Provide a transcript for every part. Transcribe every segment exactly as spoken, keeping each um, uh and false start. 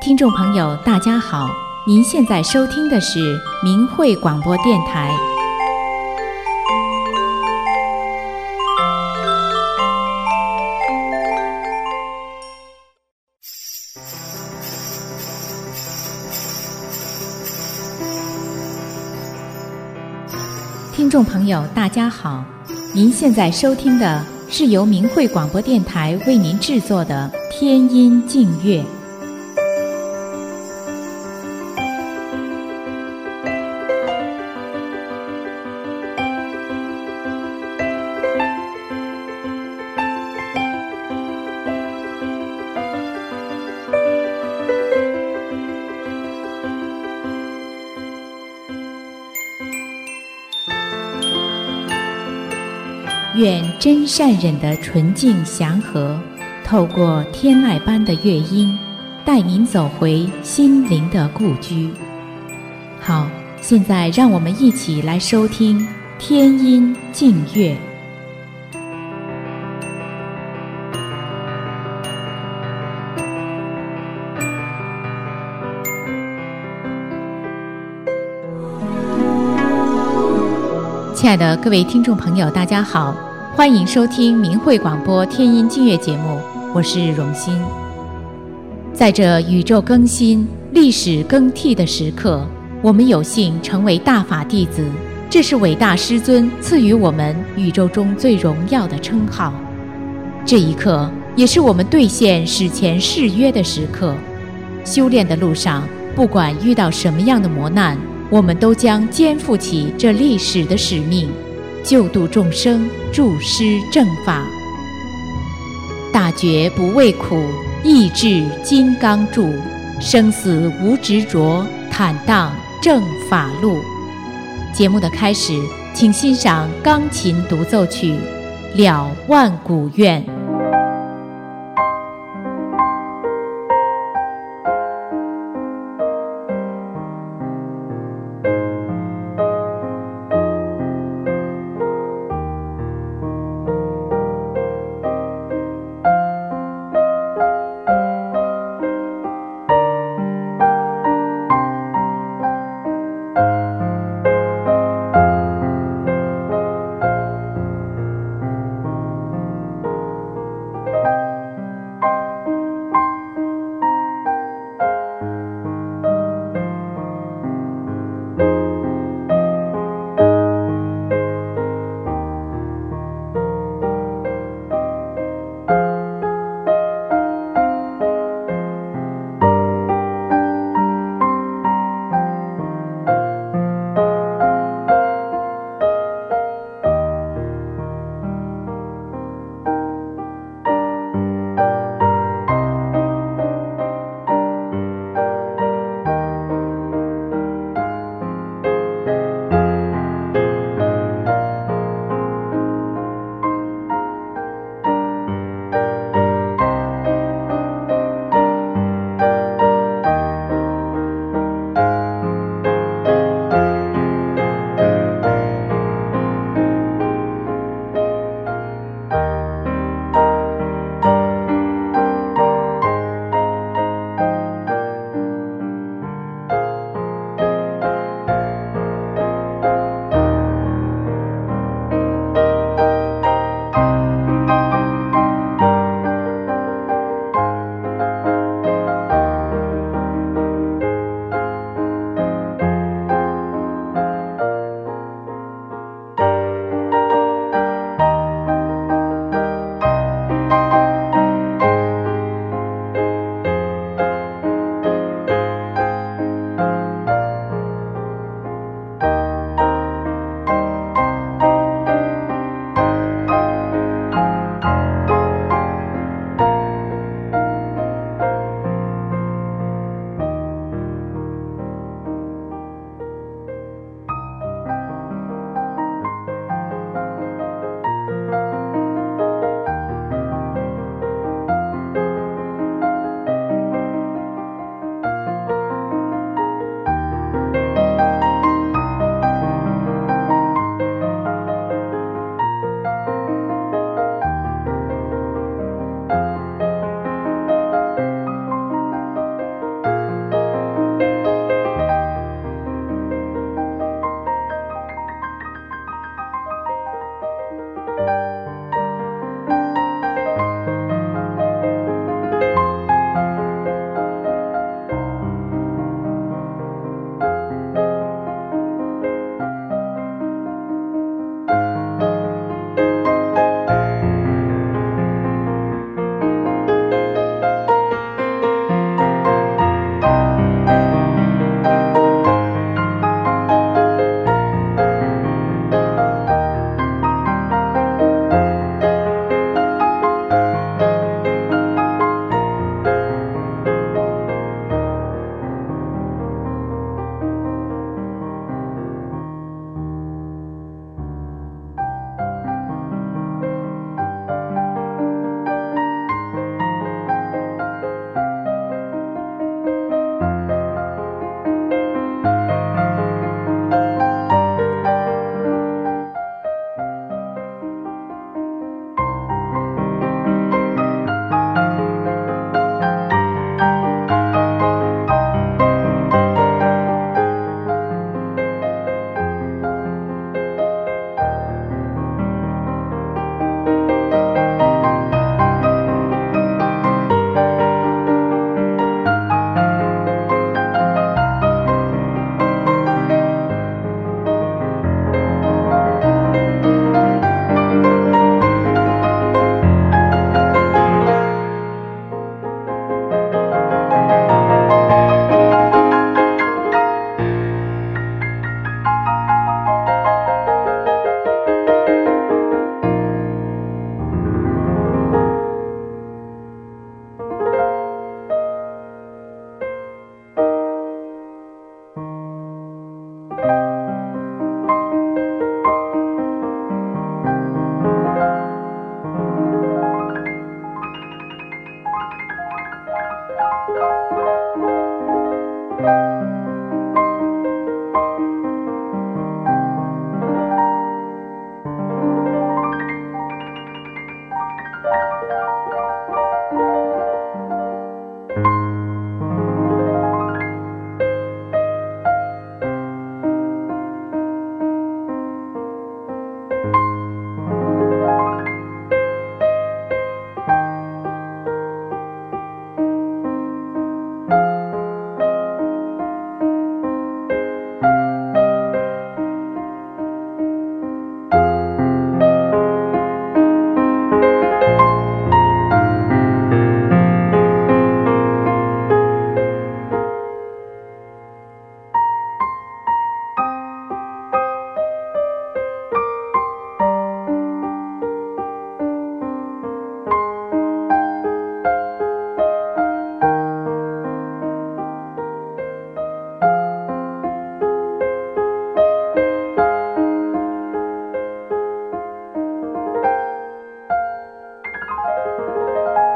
听众朋友大家好，您现在收听的是明慧广播电台。听众朋友大家好，您现在收听的是由明慧广播电台为您制作的天音净乐。愿真善忍的纯净祥和，透过天籁般的乐音，带您走回心灵的故居。好，现在让我们一起来收听天音净乐。亲爱的各位听众朋友大家好，欢迎收听明慧广播天音净乐节目，我是荣欣。在这宇宙更新、历史更替的时刻，我们有幸成为大法弟子，这是伟大师尊赐予我们宇宙中最荣耀的称号。这一刻也是我们兑现史前誓约的时刻。修炼的路上，不管遇到什么样的磨难，我们都将肩负起这历史的使命，救度众生，助施正法。大觉不畏苦，意志金刚柱，生死无执着，坦荡正法路。节目的开始，请欣赏钢琴独奏曲《了万古愿》。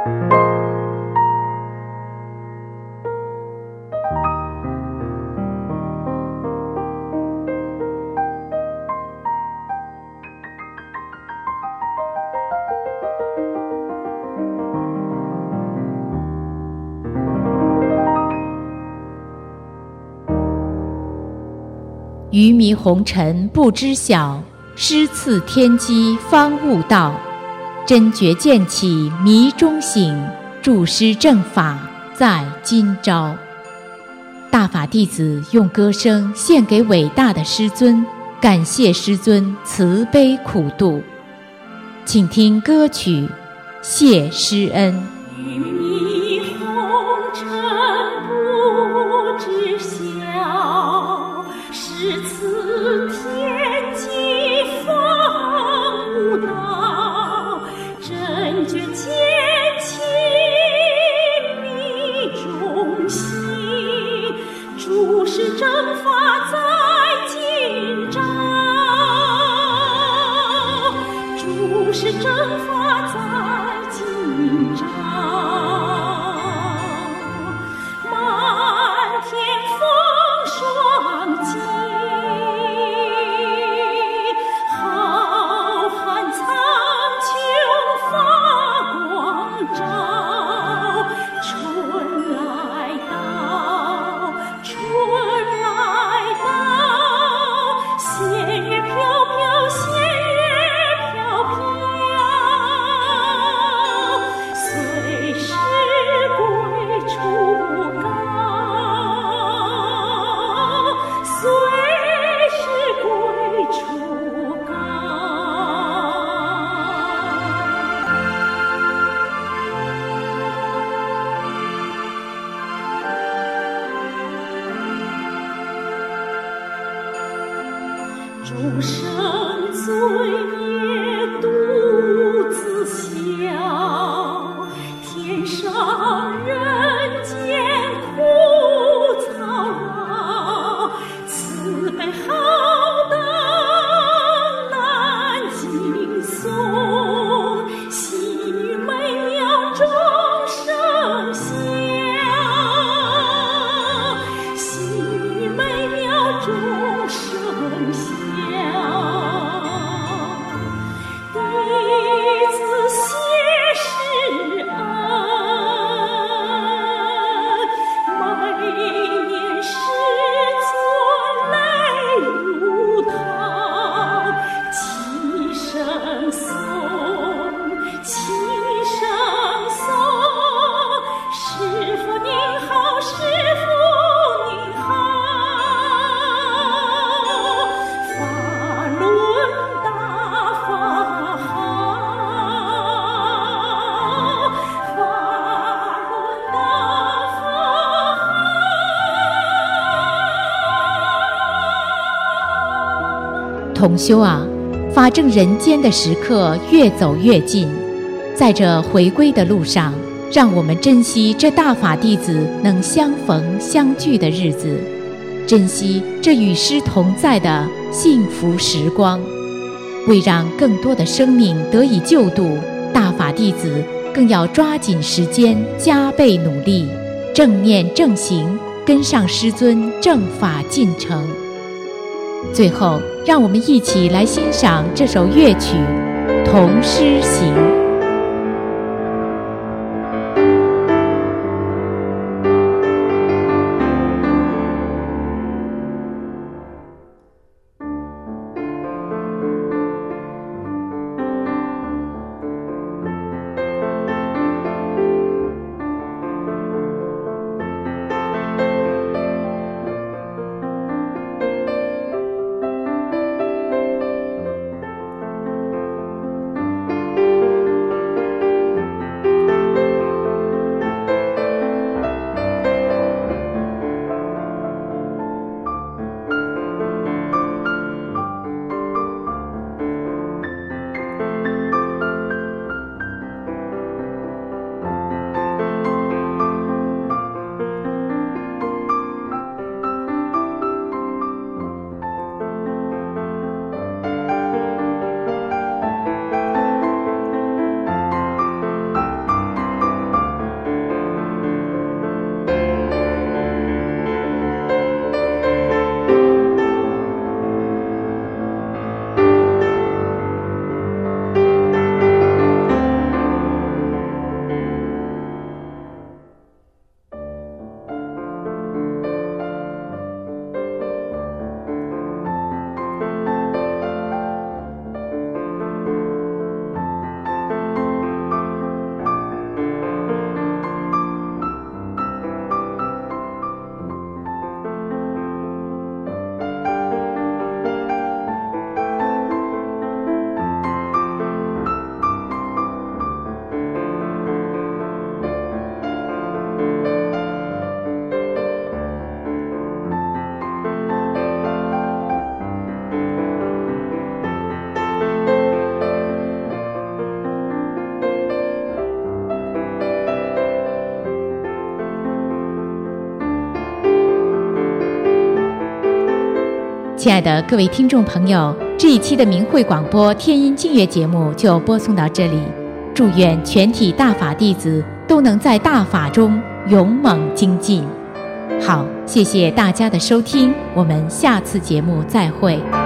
愚迷红尘不知晓，师赐天机方悟道。真觉渐起迷中醒，注师正法在今朝。大法弟子用歌声献给伟大的师尊，感谢师尊慈悲苦度。请听歌曲《谢师恩》。 愚迷红尘不知晓，师赐天机方悟道。真觉渐起迷中醒，注师正法在今朝。注师正法在今朝。漫天风霜尽，浩瀚苍穹发光照。春来到，春来到，仙乐飘飘，仙乐飘飘。随时归处高，随时归处高。众生罪孽独自消，天上人间苦操劳。慈悲浩荡难尽颂，细语美妙众生笑。细语美妙众生笑。弟子谢师恩，每年师尊泪如涛。齐声颂，齐声颂，师父您好，师父您好。法轮大法好，法轮大法好。 同修啊，法正人间的时刻越走越近，在这回归的路上，让我们珍惜这大法弟子能相逢相聚的日子，珍惜这与师同在的幸福时光。为让更多的生命得以救度，大法弟子更要抓紧时间，加倍努力，正念正行，跟上师尊正法进程。最后，让我们一起来欣赏这首乐曲《同师行》。 亲爱的各位听众朋友，这一期的明慧广播天音净月节目就播送到这里。祝愿全体大法弟子都能在大法中勇猛精进。好，谢谢大家的收听，我们下次节目再会。